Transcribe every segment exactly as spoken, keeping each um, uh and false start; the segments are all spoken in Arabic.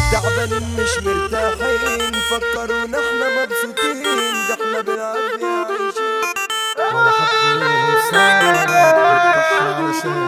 تعبانين مش مرتاحين، فكرونا احنا مبسوطين، ده احنا بالعافية عايشين ولا حد ينسانا بتضحى علشان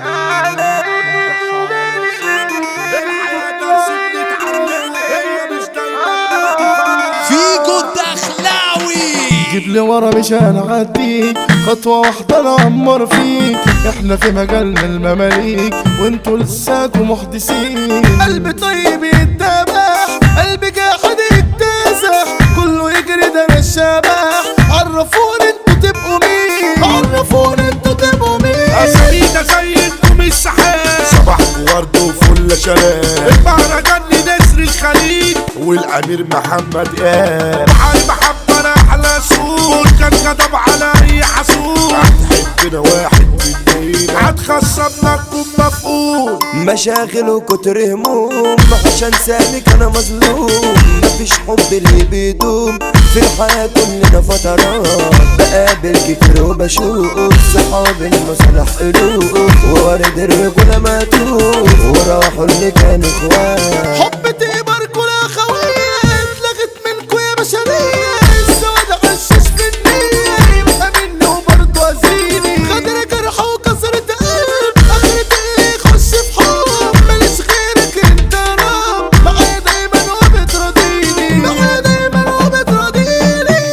الحياة درس بنتعلمه، هي مش دايما فيجو الدخلاوي. جيب لي ورا مش هنعديك، خطوة واحدة نعمر فيك، احنا في مجالنا المماليك وانتوا لساكوا محدثين. قلب طيب يتذبح، قلب جاحد يتزح، كله يجري ده انا الشبح. عرفوني انتوا تبقوا مين، عرفوني انتوا تبقوا مين. أسامينا زي انتم السحاب، صباحكوا ورد وفل شباب. المهرجان لنسر الخليج والأمير محمد قال وعلي محمد أحلى سوق، كان كتب على أي حسود. هتحبنا واحد مننا، هتخصم لكم مفقود. مشاغل وكتر هموم، عشان سالك انا مظلوم. مفيش حب اللي بيدوم في الحياة، كلنا فترات. بقابل كتير وبشوف صحاب المصالح قلوب، وورد الرجولة ماتوا وراحوا اللي كانوا اخوات. حب تقبر كل اخويا، اتلغت منكو يا بشرية. السواد عشش في النية، يبقى مني وبرضه ازيني. غدر جرح وكسرة قلب، اخرة ايه يخش في حب. ماليش غيرك انت رب، معايا دايما وبتراضيني، معايا دايما وبتراضيني.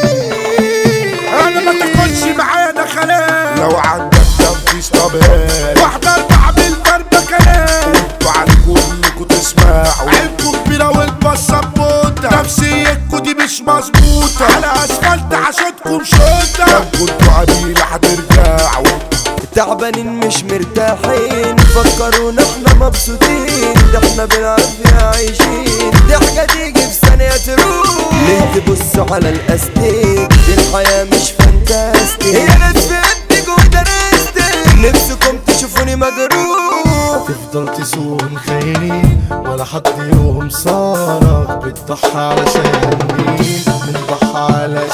أنا ما تاكلش معايا دخلات، لو عندك تنفيذ طبيعي واحدة أربعة بالضربة كلام. وانتوا عليكوا انكوا تسمعوا، عينكوا كبيرة والبصة بموتة. نفسيتكوا دي مش مظبوطة، على أسفلت عشانكم شوطة. لو كنتوا عديلة هترجعوا. تعبانين مش مرتاحين، فكرونا احنا مبسوطين، ده احنا بالعافية عايشين. دي حاجة تيجي في ثانية تروح، ليه تبصوا على الاستيك؟ دي الحياة مش فانتاستيك، هي ناس في قدك ودرستك، نفسكم تشوفوني مجروح. تفضل تسوق خاينين، ولا حد يوم صارك. بتضحى علشان مين؟ بنضحى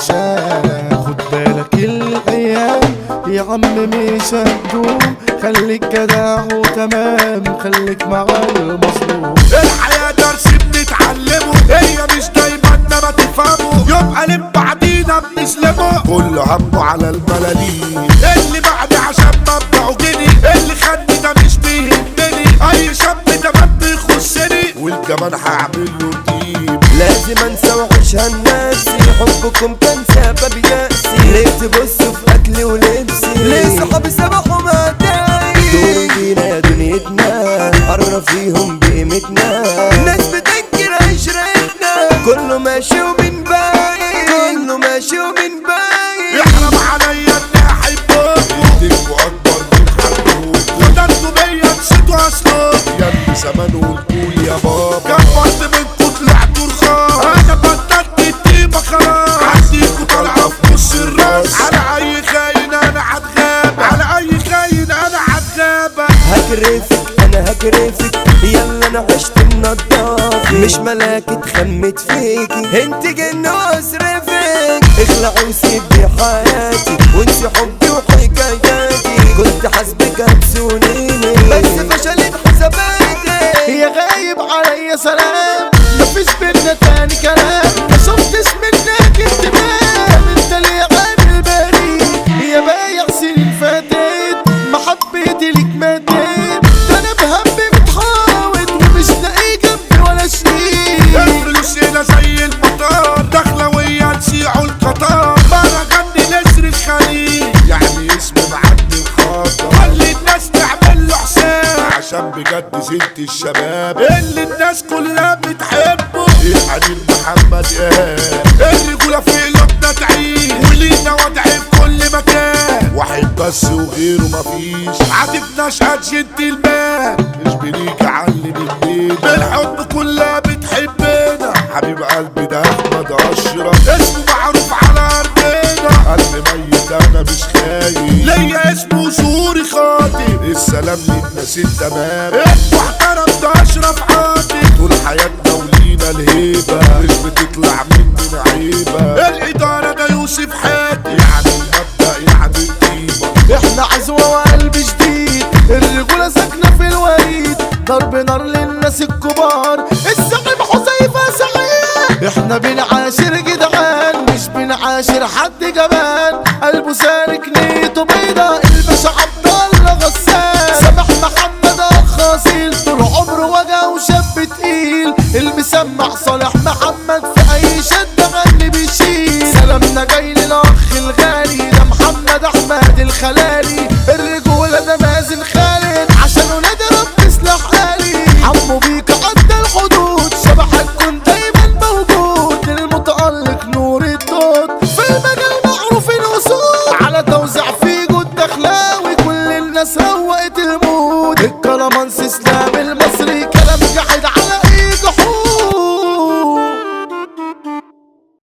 علشانك. خد بالك الايام يا عم مش هتدوم، خليك جدع وتمام، خليك مع المظلوم. الحياة درس بنتعلمه، هي مش دايما ما تفهمه. يبقى لم بعدينا بنسلمه، كل همه على الملاليم. اللي بعدي عشان مبدعه جني، اللي خدني ده مش بيهمني. اي شاب ده ما بيخصني، والكمان هعمل له تيم. لازم انسى وحشها نفسي، حبكم كان سبب يأسي. ليه تبصوا في اكلي ولبسي؟ ليه صحابي سبحوا مداي؟ دوري بينا يا دنيتنا، قرب فيهم بقيمتنا. ناس بتنكر عشرتنا، كله ماشي ومن باقي، كله ماشي ومن باقي. يحرم عليا اني احبكم، تبقوا اكبر من حقكم. وده انتوا بيا نسيتوا اصلكم، يا ابني زمان والكول يا بابا. كبرت منكم طلعتوا رخاص، انا بطلت التيمة خلاص. عنديكوا طالعة في نص الراس، على اي خاين انا هتغاب، على اي خاين انا هتغاب. هكرفك انا هكرفك، يلا انا عشت النضاف. مش ملاك اتخمت فيكي، انت جن واصرفك. اخلعي وسيبي حياتي، وانسي حبي وحكاياتي. كنت حاسبك هتسونيني، بس فشلت حساباتي. يا غايب عليا سلام، مفيش بينا تاني كلام. ما شفتش منك اهتمام، انت اللي عامل بريء. يا بايع سنين فاتت، محبتي ليك ماتت. ده انا بهمي بتحاول، ومش لاقي جنبي ولا شريك. الفلوس هنا زي المطار، داخلة ويا نسيعوا القطار. مهرجان نسر الخليج، يعني اسم معدي الخطر. خلي الناس تعمل له حساب، عشان بجد زنت الشباب اللي الناس كلها بتحبه. الأمير محمد قال الرجولة في قلوبنا تعيش، ولينا وضع في كل مكان. واحد بس وغيره مفيش، عاتبناش جنت المال. مش بنيجي علم الدين، بالحب كلها بتحبنا. حبيب قلبي ده احمد اشرف، اسمه معروف على ارضنا. قلب ميت انا مش خايف، ليا اسمه زوري خاطر. السلام للناس التمام، محترم ده اشرف عاطف. طول حياتنا ولينا الهيبة، مش بتطلع مننا عيبة. الادارة ده يوسف حاتم، يعني المبدأ يعني القيمة. احنا عزوة وقلب جديد، الرجولة ساكنة في الوريد. ضرب نار للناس الكبار، الزعيم حذيفة احنا بنعاشر جدعان مش بنعاشر حد جبان، قلبه سالك نيته بيضا الباشا عبد الله غسان. سامح محمد اخ اصيل طول عمره وجع وشاب تقيل، المسمع صالح